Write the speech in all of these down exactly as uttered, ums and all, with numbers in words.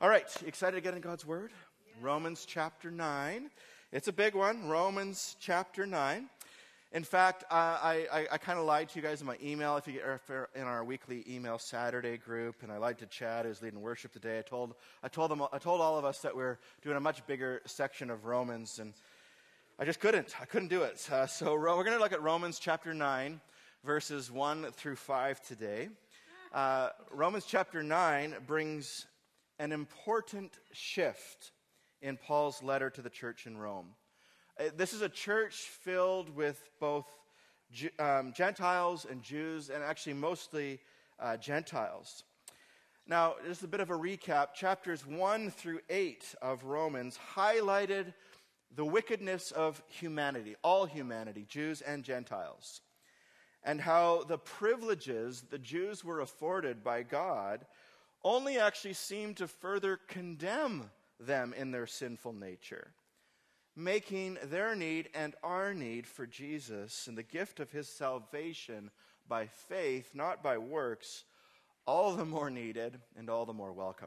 All right, excited to get in God's Word? Yes. Romans chapter nine. It's a big one, Romans chapter nine. In fact, uh, I, I, I kind of lied to you guys in my email, if you get if you're in our weekly email Saturday group, and I lied to Chad, who's leading worship today. I told I told them I told all of us that we're doing a much bigger section of Romans, and I just couldn't. I couldn't do it. Uh, so we're going to look at Romans chapter nine, verses one through five today. Uh, Romans chapter nine brings an important shift in Paul's letter to the church in Rome. Uh, this is a church filled with both Ju- um, Gentiles and Jews, and actually mostly uh, Gentiles. Now, just a bit of a recap. Chapters one through eight of Romans highlighted the wickedness of humanity, all humanity, Jews and Gentiles, and how the privileges the Jews were afforded by God only actually seemed to further condemn them in their sinful nature, making their need and our need for Jesus and the gift of his salvation by faith, not by works, all the more needed and all the more welcome.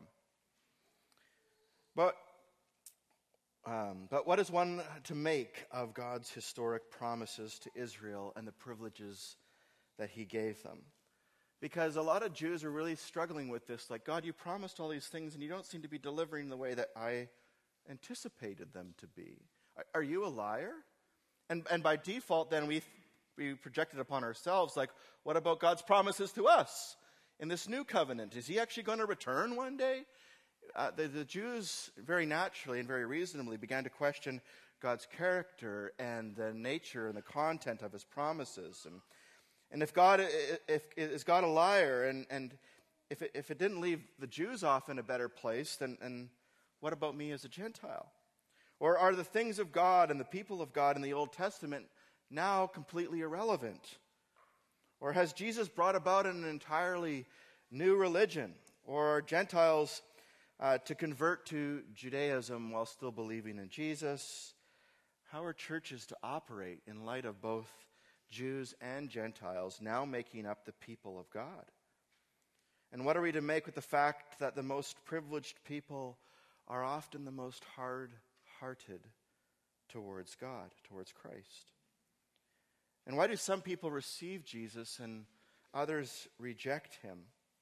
But, um, but what is one to make of God's historic promises to Israel and the privileges that he gave them? Because a lot of Jews are really struggling with this. Like, God, you promised all these things and you don't seem to be delivering the way that I anticipated them to be. Are, are you a liar? And and by default, then we we projected upon ourselves, like, what about God's promises to us in this new covenant? Is he actually going to return one day? Uh, the, the Jews very naturally and very reasonably began to question God's character and the nature and the content of his promises. And And if God, if is God a liar, and, and if it, if it didn't leave the Jews off in a better place, then and what about me as a Gentile? Or are the things of God and the people of God in the Old Testament now completely irrelevant? Or has Jesus brought about an entirely new religion? Or are Gentiles uh, to convert to Judaism while still believing in Jesus? How are churches to operate in light of both Jews and Gentiles now making up the people of God? And what are we to make with the fact that the most privileged people are often the most hard-hearted towards God, towards Christ? And why do some people receive Jesus and others reject him?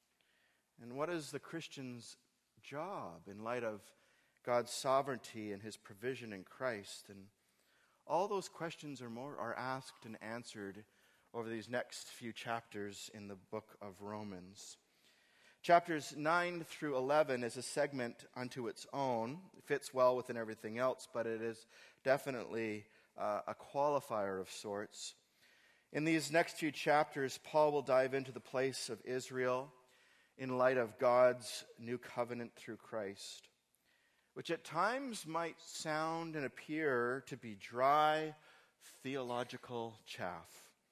And what is the Christian's job in light of God's sovereignty and his provision in Christ? And all those questions or more are asked and answered over these next few chapters in the book of Romans. Chapters nine through eleven is a segment unto its own. It fits well within everything else, but it is definitely uh, a qualifier of sorts. In these next few chapters, Paul will dive into the place of Israel in light of God's new covenant through Christ, which at times might sound and appear to be dry theological chaff,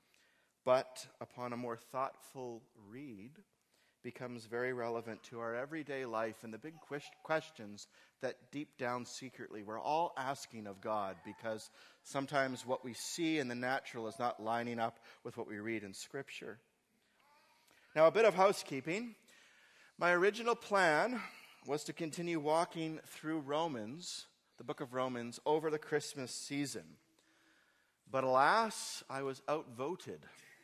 but upon a more thoughtful read, becomes very relevant to our everyday life and the big questions that deep down secretly we're all asking of God, because sometimes what we see in the natural is not lining up with what we read in Scripture. Now, a bit of housekeeping. My original plan was to continue walking through Romans, the book of Romans, over the Christmas season. But alas, I was outvoted.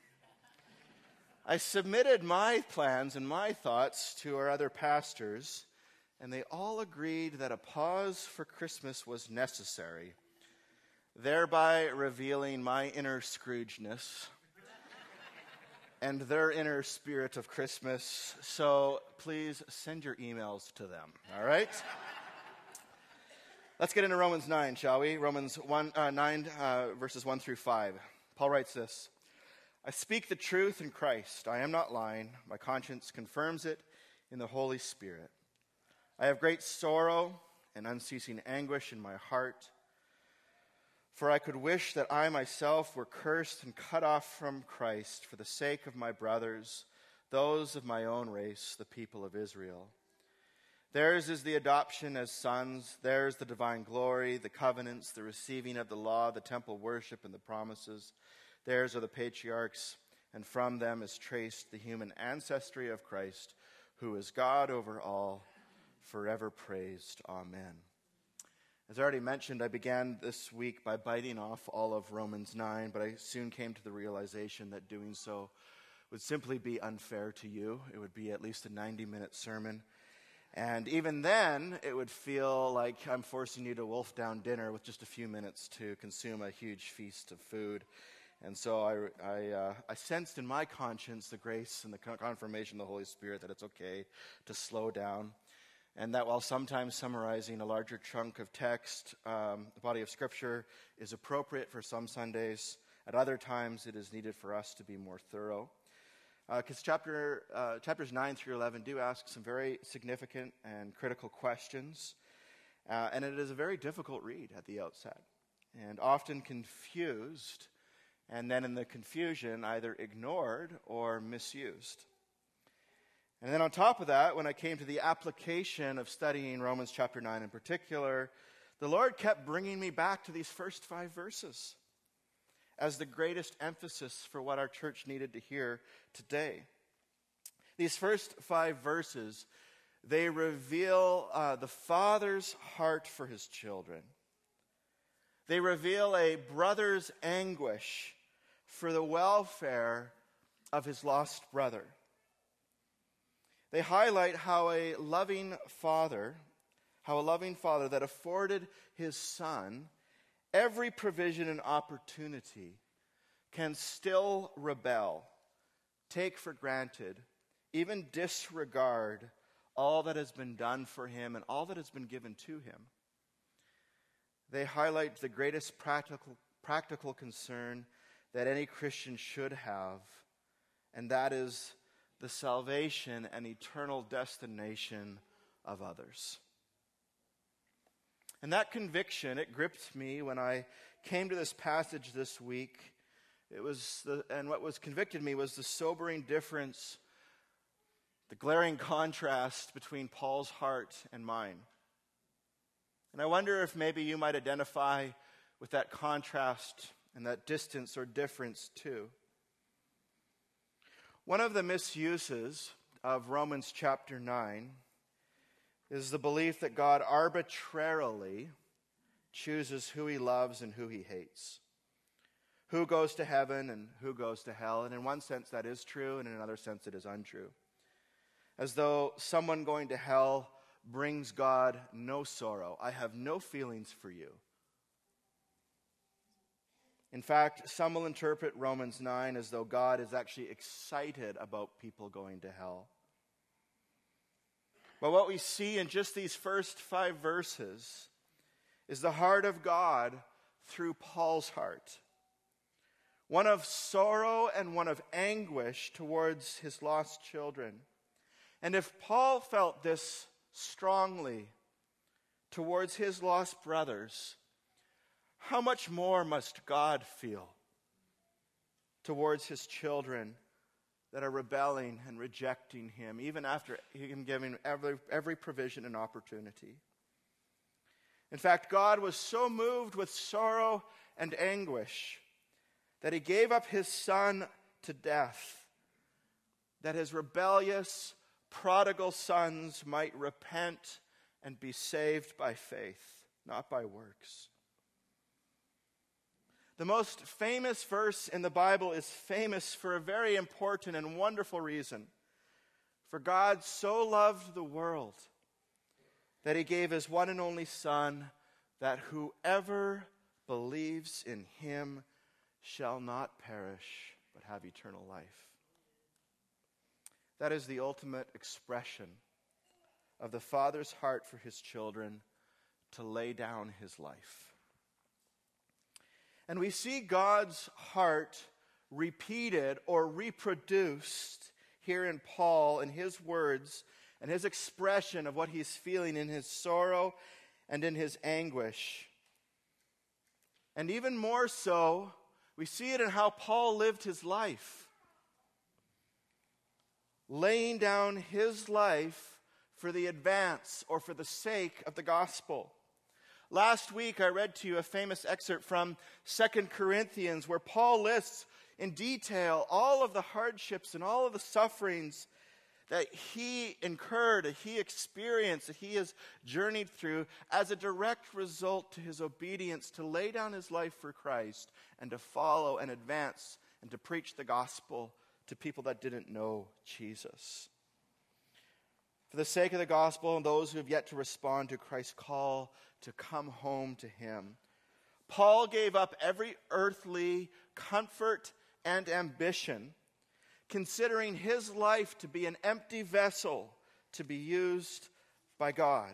I submitted my plans and my thoughts to our other pastors, and they all agreed that a pause for Christmas was necessary, thereby revealing my inner Scroogeness and their inner spirit of Christmas. So please send your emails to them, all right? Let's get into Romans nine, shall we? Romans one, uh, nine, uh, verses one through five. Paul writes this: I speak the truth in Christ. I am not lying. My conscience confirms it in the Holy Spirit. I have great sorrow and unceasing anguish in my heart, for I could wish that I myself were cursed and cut off from Christ for the sake of my brothers, those of my own race, the people of Israel. Theirs is the adoption as sons, theirs the divine glory, the covenants, the receiving of the law, the temple worship, and the promises. Theirs are the patriarchs, and from them is traced the human ancestry of Christ, who is God over all, forever praised. Amen. As I already mentioned, I began this week by biting off all of Romans nine, but I soon came to the realization that doing so would simply be unfair to you. It would be at least a ninety-minute sermon. And even then, it would feel like I'm forcing you to wolf down dinner with just a few minutes to consume a huge feast of food. And so I, I, uh, I sensed in my conscience the grace and the confirmation of the Holy Spirit that it's okay to slow down. And that while sometimes summarizing a larger chunk of text, um, the body of Scripture is appropriate for some Sundays, at other times it is needed for us to be more thorough. Because uh, chapter uh, chapters nine through eleven do ask some very significant and critical questions. Uh, and it is a very difficult read at the outset, and often confused, and then in the confusion either ignored or misused. And then on top of that, when I came to the application of studying Romans chapter nine in particular, the Lord kept bringing me back to these first five verses as the greatest emphasis for what our church needed to hear today. These first five verses, they reveal uh, the Father's heart for his children. They reveal a brother's anguish for the welfare of his lost brother. They highlight how a loving father, how a loving father that afforded his son every provision and opportunity can still rebel, take for granted, even disregard all that has been done for him and all that has been given to him. They highlight the greatest practical, practical concern that any Christian should have, and that is the salvation and eternal destination of others. And that conviction, it gripped me when I came to this passage this week. It was the, and what was convicted me was the sobering difference, the glaring contrast between Paul's heart and mine. And I wonder if maybe you might identify with that contrast and that distance or difference too. One of the misuses of Romans chapter nine is the belief that God arbitrarily chooses who he loves and who he hates, who goes to heaven and who goes to hell. And in one sense that is true, and in another sense it is untrue. As though someone going to hell brings God no sorrow. I have no feelings for you. In fact, some will interpret Romans nine as though God is actually excited about people going to hell. But what we see in just these first five verses is the heart of God through Paul's heart. One of sorrow and one of anguish towards his lost children. And if Paul felt this strongly towards his lost brothers, how much more must God feel towards his children that are rebelling and rejecting him, even after him giving every, every provision and opportunity? In fact, God was so moved with sorrow and anguish that he gave up his son to death, that his rebellious, prodigal sons might repent and be saved by faith, not by works. The most famous verse in the Bible is famous for a very important and wonderful reason. For God so loved the world that he gave his one and only Son, that whoever believes in him shall not perish, but have eternal life. That is the ultimate expression of the Father's heart for his children, to lay down his life. And we see God's heart repeated or reproduced here in Paul in his words and his expression of what he's feeling in his sorrow and in his anguish. And even more so, we see it in how Paul lived his life, laying down his life for the advance or for the sake of the gospel. Last week, I read to you a famous excerpt from Second Corinthians where Paul lists in detail all of the hardships and all of the sufferings that he incurred, that he experienced, that he has journeyed through as a direct result to his obedience to lay down his life for Christ and to follow and advance and to preach the gospel to people that didn't know Jesus. For the sake of the gospel and those who have yet to respond to Christ's call to come home to him, Paul gave up every earthly comfort and ambition, considering his life to be an empty vessel to be used by God.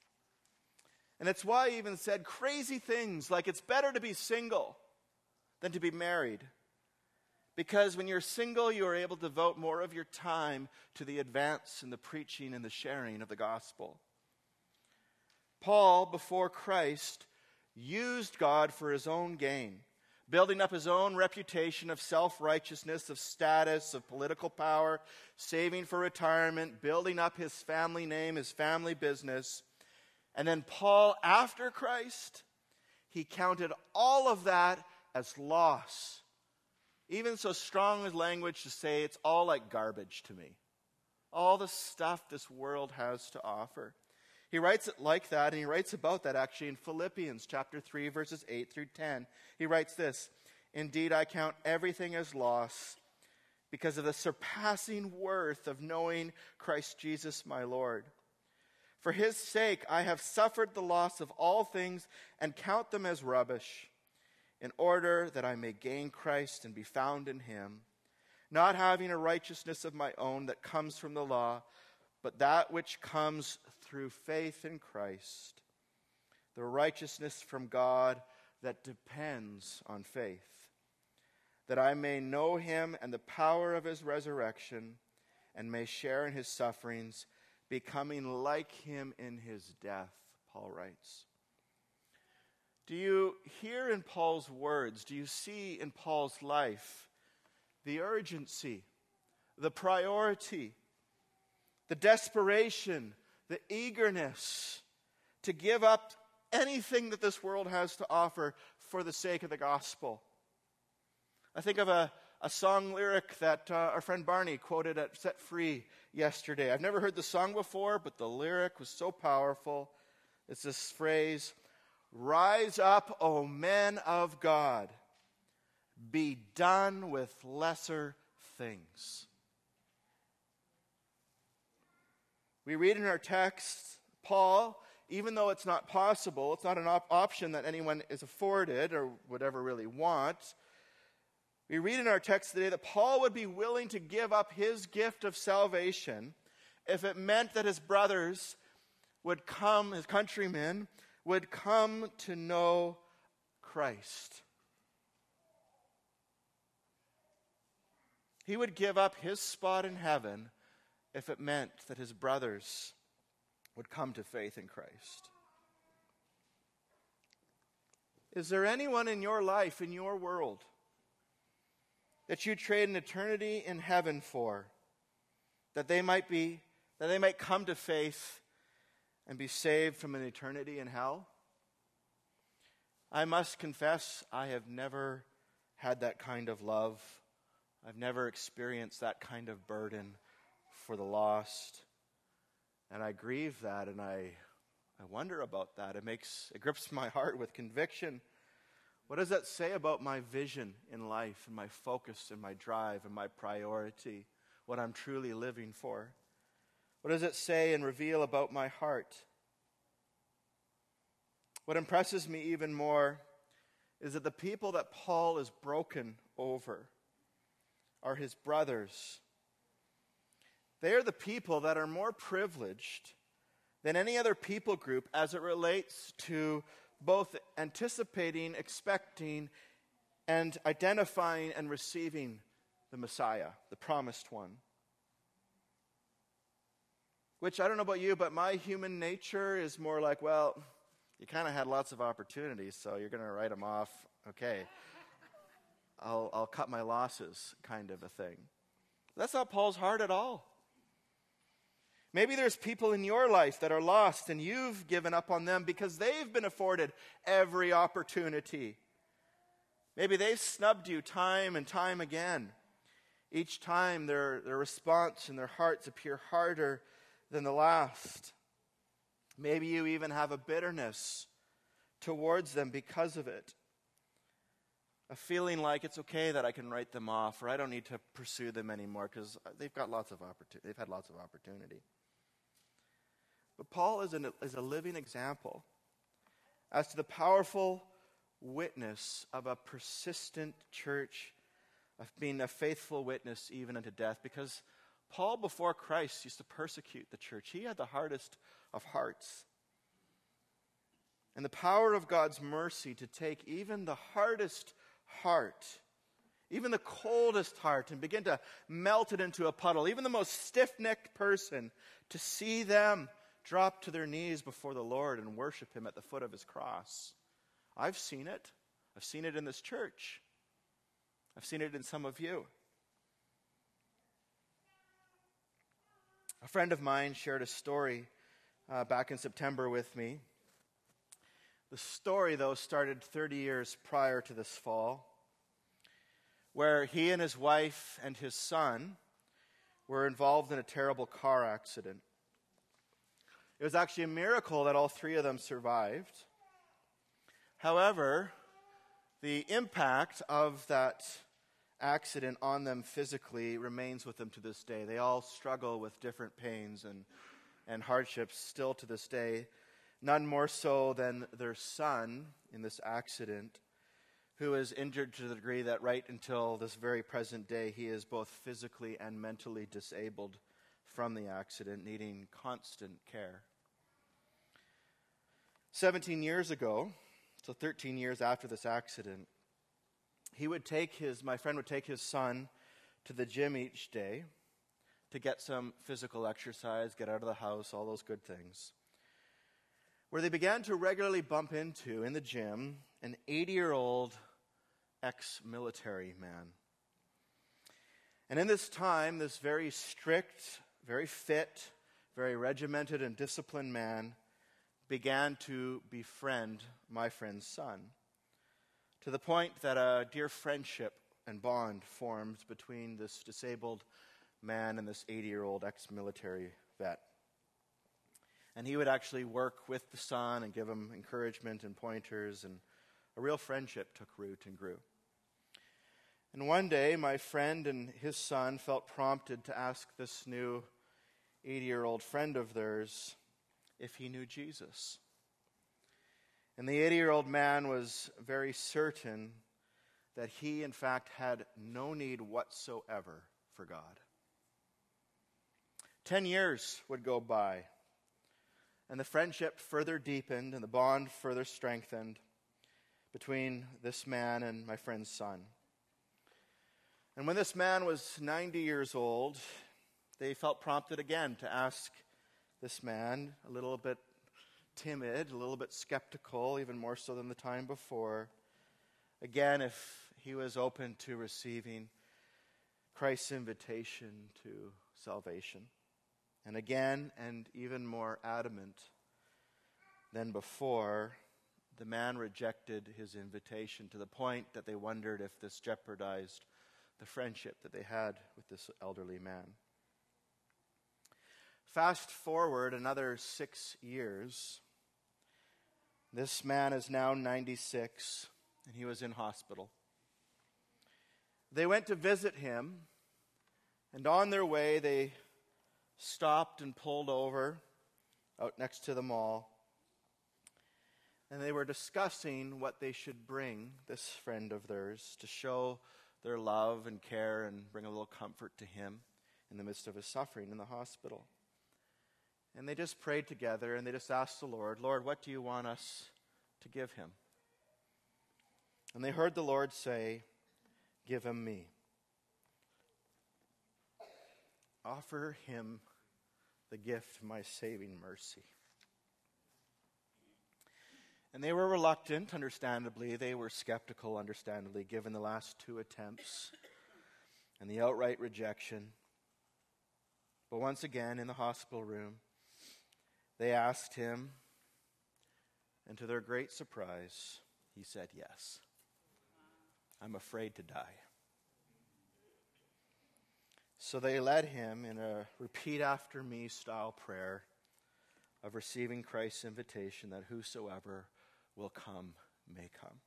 And it's why he even said crazy things like it's better to be single than to be married. Because when you're single, you are able to devote more of your time to the advance and the preaching and the sharing of the gospel. Paul, before Christ, used God for his own gain, building up his own reputation of self-righteousness, of status, of political power, saving for retirement, building up his family name, his family business. And then Paul, after Christ, he counted all of that as loss. Even so strong as language to say it's all like garbage to me. All the stuff this world has to offer. He writes it like that, and he writes about that actually in Philippians chapter three, verses eight through ten. He writes this, "Indeed, I count everything as loss because of the surpassing worth of knowing Christ Jesus my Lord. For his sake I have suffered the loss of all things and count them as rubbish, in order that I may gain Christ and be found in him, not having a righteousness of my own that comes from the law, but that which comes through faith in Christ, the righteousness from God that depends on faith, that I may know him and the power of his resurrection, and may share in his sufferings, becoming like him in his death," Paul writes. Do you hear in Paul's words, do you see in Paul's life the urgency, the priority, the desperation, the eagerness to give up anything that this world has to offer for the sake of the gospel? I think of a, a song lyric that uh, our friend Barney quoted at Set Free yesterday. I've never heard the song before, but the lyric was so powerful. It's this phrase, "Rise up, O men of God, be done with lesser things." We read in our text, Paul, even though it's not possible, it's not an op- option that anyone is afforded or would ever really want, we read in our text today that Paul would be willing to give up his gift of salvation if it meant that his brothers would come, his countrymen, would come to know Christ. He would give up his spot in heaven if it meant that his brothers would come to faith in Christ. Is there anyone in your life, in your world, that you trade an eternity in heaven for, that they might be, that they might come to faith and be saved from an eternity in hell? I must confess, I have never had that kind of love. I've never experienced that kind of burden for the lost. And I grieve that, and I, I wonder about that. It makes, it grips my heart with conviction. What does that say about my vision in life and my focus and my drive and my priority, what I'm truly living for? What does it say and reveal about my heart? What impresses me even more is that the people that Paul is broken over are his brothers. They are the people that are more privileged than any other people group as it relates to both anticipating, expecting, and identifying and receiving the Messiah, the promised one. Which, I don't know about you, but my human nature is more like, well, you kind of had lots of opportunities, so you're going to write them off. Okay. I'll, I'll cut my losses kind of a thing. That's not Paul's heart at all. Maybe there's people in your life that are lost and you've given up on them because they've been afforded every opportunity. Maybe they've snubbed you time and time again. Each time their, their response and their hearts appear harder than the last. Maybe you even have a bitterness towards them because of it. A feeling like it's okay that I can write them off, or I don't need to pursue them anymore because they've got lots of opportunity. They've had lots of opportunity. But Paul is, an, is a living example as to the powerful witness of a persistent church, of being a faithful witness even unto death. Because Paul, before Christ, used to persecute the church. He had the hardest of hearts. And the power of God's mercy to take even the hardest heart, even the coldest heart, and begin to melt it into a puddle, even the most stiff-necked person, to see them drop to their knees before the Lord and worship him at the foot of his cross. I've seen it. I've seen it in this church. I've seen it in some of you. A friend of mine shared a story uh, back in September with me. The story, though, started thirty years prior to this fall, where he and his wife and his son were involved in a terrible car accident. It was actually a miracle that all three of them survived. However, the impact of that accident on them physically remains with them to this day. They all struggle with different pains and, and hardships still to this day. None more so than their son in this accident, who is injured to the degree that right until this very present day, he is both physically and mentally disabled from the accident, needing constant care. Seventeen years ago, so thirteen years after this accident, he would take his, my friend would take his son to the gym each day to get some physical exercise, get out of the house, all those good things. Where they began to regularly bump into, in the gym, an eighty-year-old ex-military man. And in this time, this very strict, very fit, very regimented and disciplined man began to befriend my friend's son, to the point that a dear friendship and bond formed between this disabled man and this eighty-year-old ex-military vet. And he would actually work with the son and give him encouragement and pointers, and a real friendship took root and grew. And one day, my friend and his son felt prompted to ask this new eighty-year-old friend of theirs if he knew Jesus. And the eighty-year-old man was very certain that he, in fact, had no need whatsoever for God. Ten years would go by, and the friendship further deepened and the bond further strengthened between this man and my friend's son. And when this man was ninety years old, they felt prompted again to ask this man, a little bit timid, a little bit skeptical, even more so than the time before, again, if he was open to receiving Christ's invitation to salvation. And again, and even more adamant than before, the man rejected his invitation to the point that they wondered if this jeopardized the friendship that they had with this elderly man. Fast forward another six years. This man is now ninety-six, and he was in hospital. They went to visit him, and on their way they stopped and pulled over out next to the mall. And they were discussing what they should bring this friend of theirs to show their love and care and bring a little comfort to him in the midst of his suffering in the hospital. And they just prayed together and they just asked the Lord, Lord, what do you want us to give him? And they heard the Lord say, give him me. Offer him the gift of my saving mercy. And they were reluctant, understandably. They were skeptical, understandably, given the last two attempts and the outright rejection. But once again, in the hospital room, they asked him, and to their great surprise, he said yes. I'm afraid to die. So they led him in a repeat after me style prayer of receiving Christ's invitation that whosoever will come may come.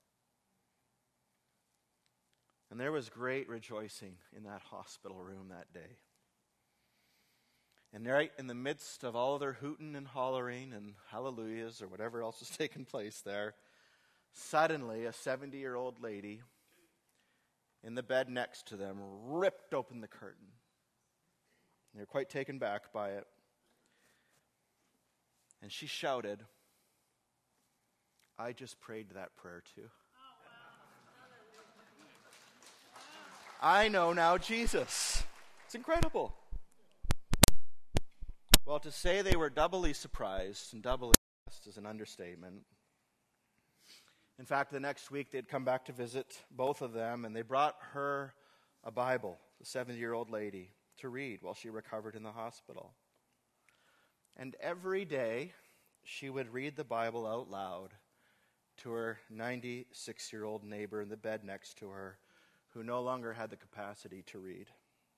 And there was great rejoicing in that hospital room that day. And right in the midst of all their hooting and hollering and hallelujahs or whatever else was taking place there, suddenly a seventy-year-old lady in the bed next to them ripped open the curtain. They were quite taken back by it. And she shouted, "I just prayed that prayer too. I know now Jesus." It's incredible. Well, to say they were doubly surprised and doubly blessed is an understatement. In fact, the next week they'd come back to visit both of them, and they brought her a Bible, the seventy-year-old lady, to read while she recovered in the hospital. And every day she would read the Bible out loud to her ninety-six-year-old neighbor in the bed next to her, who no longer had the capacity to read.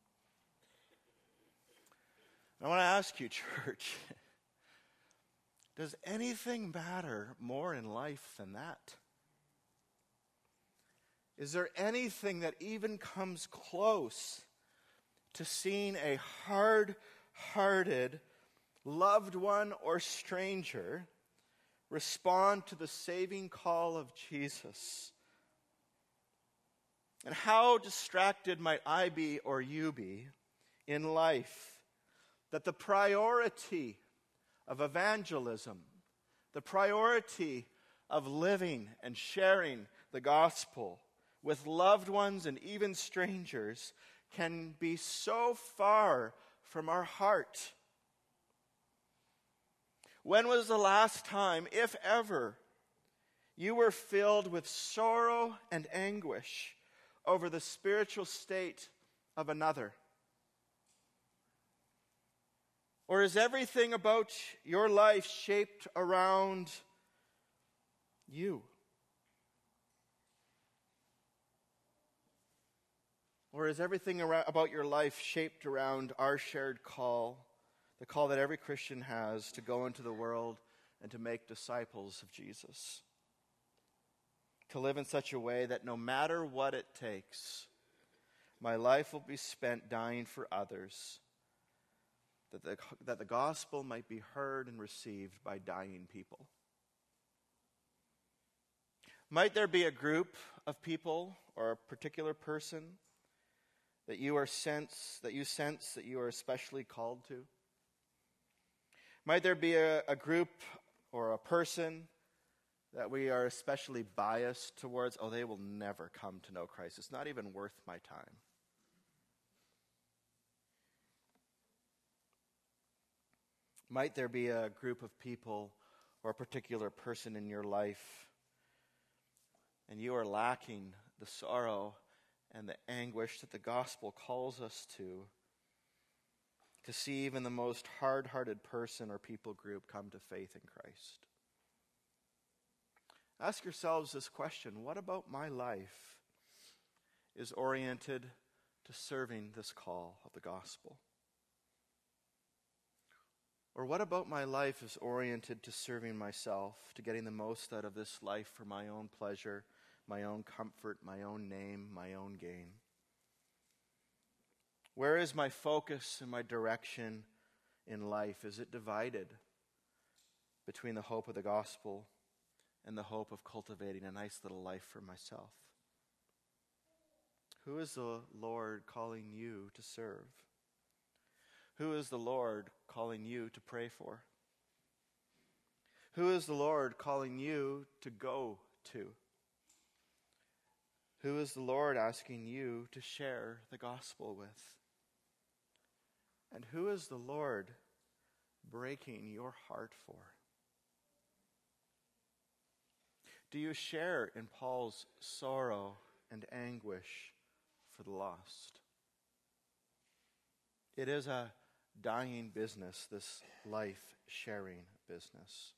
I want to ask you, church, does anything matter more in life than that? Is there anything that even comes close to seeing a hard-hearted loved one or stranger respond to the saving call of Jesus? And how distracted might I be or you be in life that the priority of evangelism, the priority of living and sharing the gospel with loved ones and even strangers can be so far from our heart? When was the last time, if ever, you were filled with sorrow and anguish over the spiritual state of another? Or is everything about your life shaped around you? Or is everything around, about your life shaped around our shared call, the call that every Christian has to go into the world and to make disciples of Jesus? To live in such a way that no matter what it takes, my life will be spent dying for others, that the, that the gospel might be heard and received by dying people. Might there be a group of people or a particular person that you are sense that you sense that you are especially called to? Might there be a, a group or a person that we are especially biased towards? Oh, they will never come to know Christ. It's not even worth my time. Might there be a group of people or a particular person in your life, and you are lacking the sorrow and the anguish that the gospel calls us to, to see even the most hard-hearted person or people group come to faith in Christ? Ask yourselves this question: what about my life is oriented to serving this call of the gospel? Or what about my life is oriented to serving myself, to getting the most out of this life for my own pleasure, my own comfort, my own name, my own gain? Where is my focus and my direction in life? Is it divided between the hope of the gospel and the hope of cultivating a nice little life for myself? Who is the Lord calling you to serve? Who is the Lord calling you to pray for? Who is the Lord calling you to go to? Who is the Lord asking you to share the gospel with? And who is the Lord breaking your heart for? Do you share in Paul's sorrow and anguish for the lost? It is a dying business, this life-sharing business.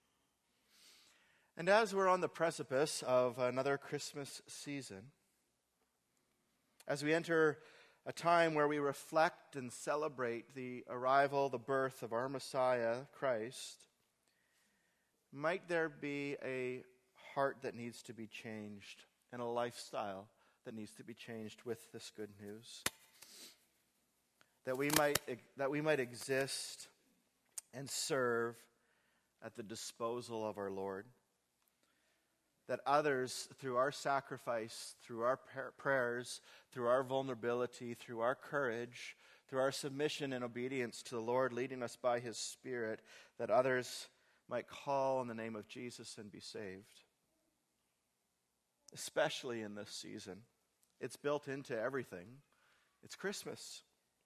And as we're on the precipice of another Christmas season, as we enter a time where we reflect and celebrate the arrival, the birth of our Messiah, Christ, might there be a heart that needs to be changed and a lifestyle that needs to be changed with this good news. That we might, that we might exist and serve at the disposal of our Lord. That others, through our sacrifice, through our prayers, through our vulnerability, through our courage, through our submission and obedience to the Lord, leading us by His Spirit, that others might call on the name of Jesus and be saved. Especially in this season. It's built into everything. It's Christmas.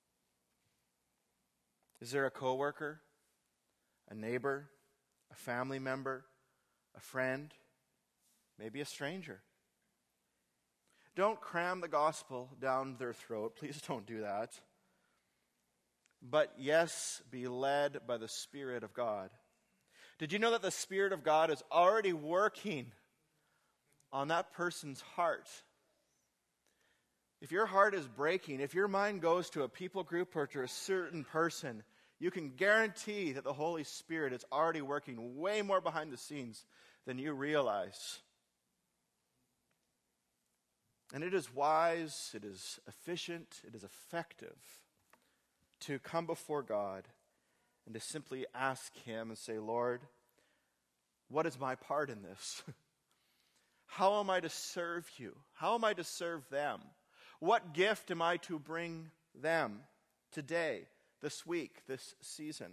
Is there a coworker, a neighbor, a family member, a friend, maybe a stranger? Don't cram the gospel down their throat. Please don't do that. But yes, be led by the Spirit of God. Did you know that the Spirit of God is already working on that person's heart? If your heart is breaking, if your mind goes to a people group or to a certain person, you can guarantee that the Holy Spirit is already working way more behind the scenes than you realize. And it is wise, it is efficient, it is effective to come before God and to simply ask Him and say, Lord, what is my part in this? How am I to serve you? How am I to serve them? What gift am I to bring them today, this week, this season?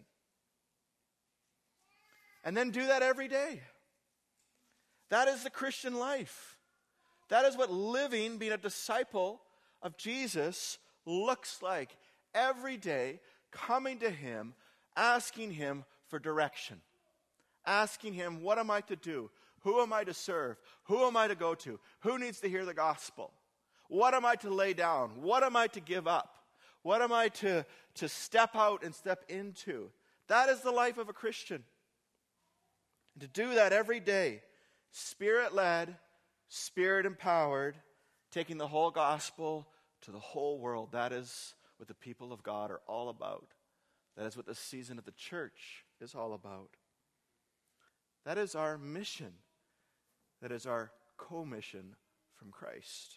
And then do that every day. That is the Christian life. That is what living, being a disciple of Jesus, looks like. Every day, coming to Him, asking Him for direction. Asking Him, what am I to do? Who am I to serve? Who am I to go to? Who needs to hear the gospel? What am I to lay down? What am I to give up? What am I to, to step out and step into? That is the life of a Christian. And to do that every day, Spirit-led, Spirit-empowered, taking the whole gospel to the whole world. That is what the people of God are all about. That is what the season of the church is all about. That is our mission. That is our co-mission from Christ.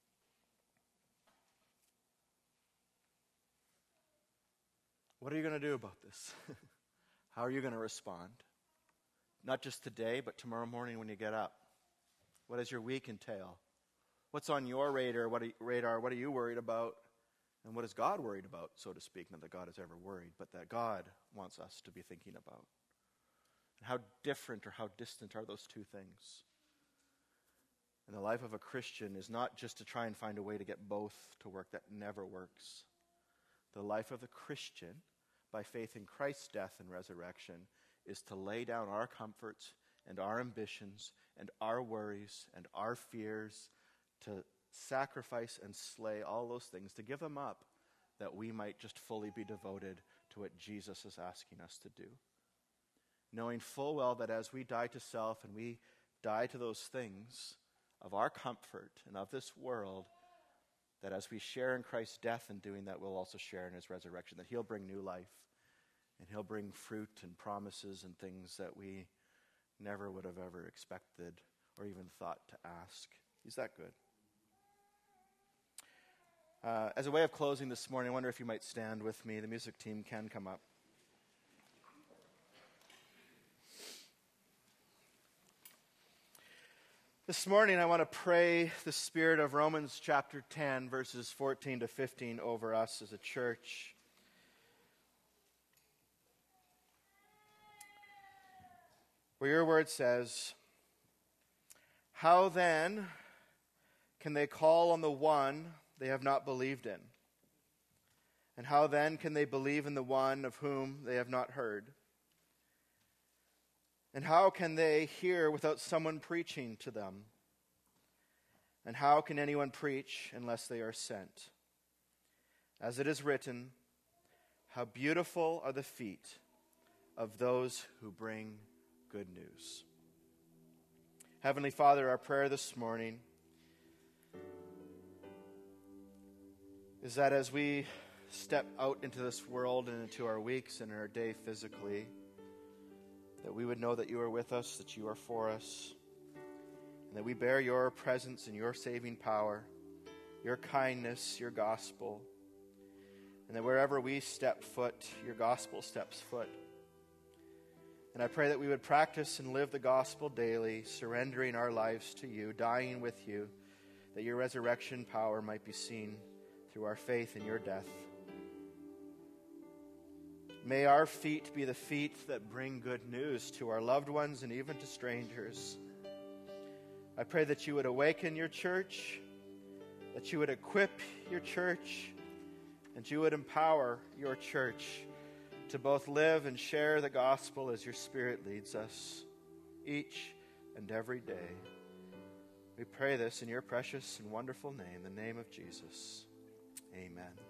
What are you going to do about this? How are you going to respond? Not just today, but tomorrow morning when you get up. What does your week entail? What's on your radar? What are, radar? What are you worried about? And what is God worried about, so to speak? Not that God is ever worried, but that God wants us to be thinking about. And how different or how distant are those two things? And the life of a Christian is not just to try and find a way to get both to work. That never works. The life of the Christian, by faith in Christ's death and resurrection, is to lay down our comforts and our ambitions and our worries and our fears, to sacrifice and slay all those things, to give them up, that we might just fully be devoted to what Jesus is asking us to do. Knowing full well that as we die to self and we die to those things of our comfort and of this world, that as we share in Christ's death and doing that, we'll also share in His resurrection, that He'll bring new life and He'll bring fruit and promises and things that we never would have ever expected or even thought to ask. He's that good. Uh, as a way of closing this morning, I wonder if you might stand with me. The music team can come up. This morning, I want to pray the spirit of Romans chapter ten, verses fourteen to fifteen over us as a church. Where your word says, "How then can they call on the one they have not believed in? And how then can they believe in the one of whom they have not heard? And how can they hear without someone preaching to them? And how can anyone preach unless they are sent? As it is written, how beautiful are the feet of those who bring good news." Heavenly Father, our prayer this morning is that as we step out into this world and into our weeks and our day physically, that we would know that you are with us, that you are for us, and that we bear your presence and your saving power, your kindness, your gospel, and that wherever we step foot, your gospel steps foot. And I pray that we would practice and live the gospel daily, surrendering our lives to you, dying with you, that your resurrection power might be seen through our faith in your death. May our feet be the feet that bring good news to our loved ones and even to strangers. I pray that you would awaken your church, that you would equip your church, and you would empower your church to both live and share the gospel as your Spirit leads us each and every day. We pray this in your precious and wonderful name, the name of Jesus. Amen.